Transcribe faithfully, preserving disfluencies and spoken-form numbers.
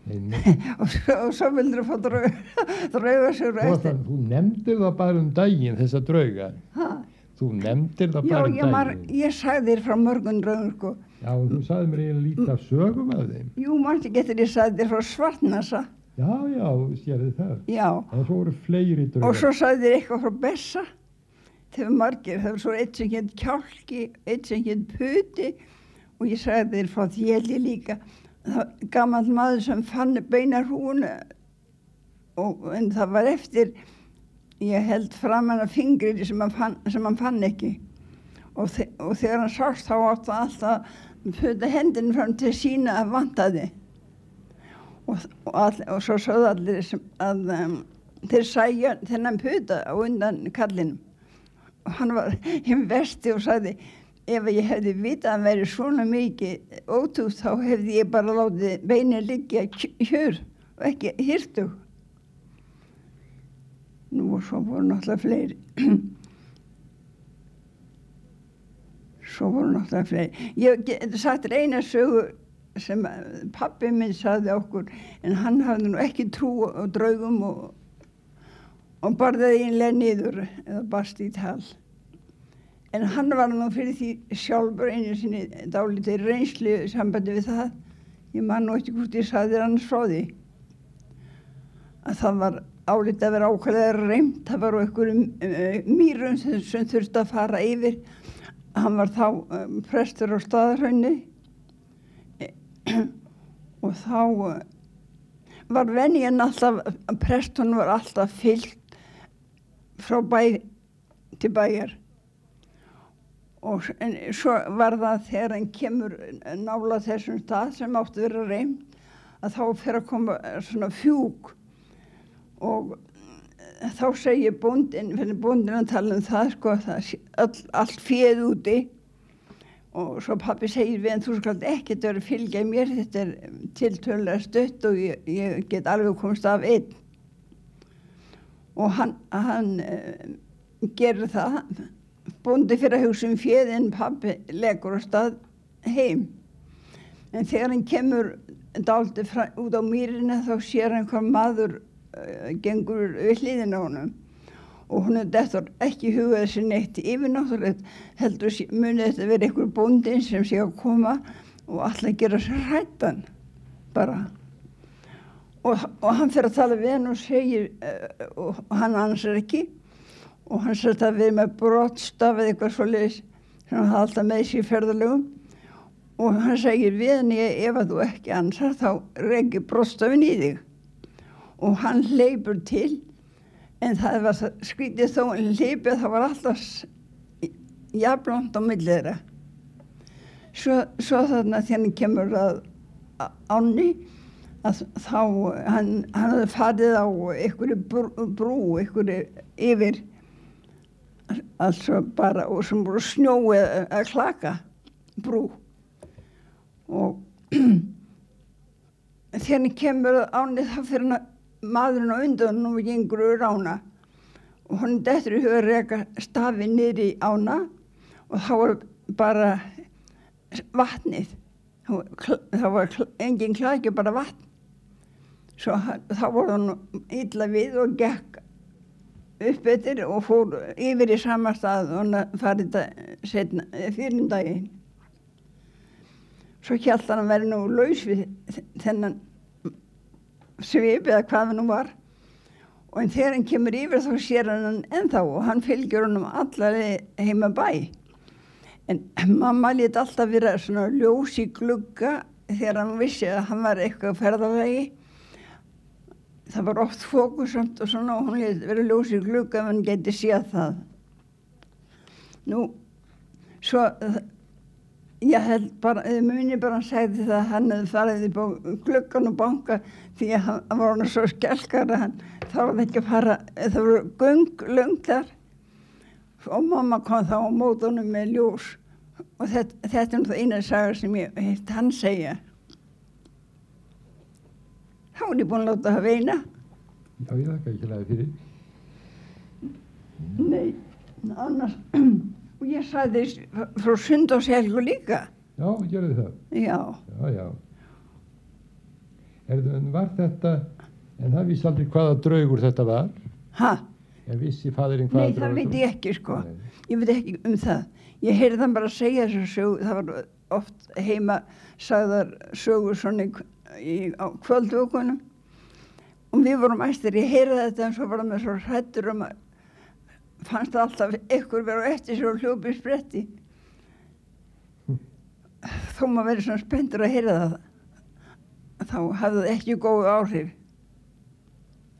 og, svo, og svo vildur þú fá draug, draugasögur eftir. Þú nefndir það bara um daginn, þessa drauga. Ha? Þú nefndir það Já, bara um ég, mar, daginn. ég sagði þér frá mörgum draugum, sko. Já, og þú sagði mér eiginlega lítið af sögum af þeim. Jú, manstu getur ég sagði þér frá Svartnasa. Já, já, sérði það. Já. En svo voru fleiri draugar. Og svo sagði þér eitthvað frá Bessa. Það var margir, það var svo eitt sem hétt Kjálki, eitt sem hétt Puti og ég sagði þér frá Þéli líka. Það gamall maður sem fann beinarhúun og en það var eftir, ég held framan af fingri sem hann fann, sem hann fann ekki. Og, þe og þegar hann sást þá átti hann alltaf að puta hendinu fram til sína að vantaði. Og, og, all, og svo sögðu allir sem, að um, þeir sæja þennan puta á undan kallinum. Og hann var hinn vesti og sagði, ef ég hefði vitað að hann væri svona mikið ótúð þá hefði ég bara látið beinin liggja hjör og ekki hirtu. Nú og svo voru náttúrulega fleiri. Svo voru náttúrulega fleiri. Ég get sagt eina sögu sem pabbi minn sagði okkur en hann hafði nú ekki trú á draugum og, og barðaði einlega niður eða barst í tal. En hann var nú fyrir því sjálfur einu sinni dálítið reynslu sambandi við það. Ég man nú ekki hvort ég sagði þér annars frá því. Að það var álítið að vera ákveðlega reymt. Það var á einhverjum uh, mýrum sem, sem þurfti að fara yfir. Hann var þá um, prestur á Staðarhrauni. Og þá uh, var venjan alltaf, presturinn var alltaf fylgt frá bæ til bæjar. Og en, svo var það þegar hann kemur nála þessum stað sem átti að vera reymt að þá fer að koma svona fjúk og þá segir bóndinn, fyrir bóndinn að tala um það sko, það all, allt féð úti og svo pabbi segir við en þú skalt ekkert vera að fylgja mér, þetta er tiltölulega stutt og ég, ég get alveg komst af einn. Og hann, hann uh, gerir það. Bóndi fyrir að hugsa um féð en pabbi leggur á stað heim. En þegar hann kemur dálítið út á mýrina þá sér hann hvað maður uh, gengur við hliðina á honum. Og hún er dettur ekki hugað sér neitt yfirnáttúrulegt, heldur muni þetta verið einhver bóndinn sem sé að koma og alltaf gera sér hræddan bara. Og, og hann fyrir að tala við hann og segir, uh, og, og hann ansar ekki. Og hann sagði að við með brottstaf eða eitthvað svoleiðis sem hann hafði alltaf með sér í ferðalögum og hann segir við henni ef að þú ekki ansar þá reki brottstafinn í þig og hann hleypur til en það var skrítið þó hann hleypið það var alltaf jafnlangt á milli þeirra. Svo, svo þarna þegar hann kemur að ánni að þá hann, hann hafði farið á einhverju brú, brú einhverju yfir altså bara og sem voru snjói að klaka brú og þegar hann kemur að ánni þá fyrir hann maðurinn á undan og gengur úr ána og hann dettur í huga að reka stafi niður í ána og þá var bara vatnið þá var engin klaki bara vatn svo þá voru hann illa við og gekk upp eftir og fór yfir í sama stað og hann farið setna fyrir daginn. Svo hélt hann að vera nú laus við þennan svip eða hvað það nú var. Og en þegar hann kemur yfir þá sér hann hann ennþá og hann fylgjur honum allar heima bæ. En mamma lét alltaf vera svona ljós í glugga þegar hann vissi að hann var eitthvað ferðalagi. Það var oft fókusamt og svona og hún lét vera ljós í glugga ef hann geti séð það. Nú, svo, ég held bara, eða muni bara hann segði það að hann hefði farið í gluggan og banka því að hann var hann svo skelkar að hann þarf ekki að fara, það voru göng löng þar og mamma kom þá á mótunum með ljós og þetta, þetta er það eina saga sem ég heilt hann segja. Þá er ég búin að láta það veina. Já, ég þakka ekki lagi fyrir. Nei, annars, og ég sagði frá Sundarshelgu líka. Já, gerði það. Já. Já, já. Erðu, en var þetta, en það vissi aldrei hvaða draugur þetta var? Ha? En vissi faðirinn hvaða Nei, draugur? það veit ég ekki, sko. Nei. Ég veit ekki um það. Ég heyrði hann bara að segja þessu sögu. Það var oft heima sagðar sögur svona í, í, á kvöldvökunum. Og við vorum æstir, ég heyrði þetta en svo bara með svo hrættur um að fannst alltaf ykkur vera á eftir sér og hljópi í spretti. Þó maður verið svona spenntur að heyra það. Þá hafði það ekki góð áhrif.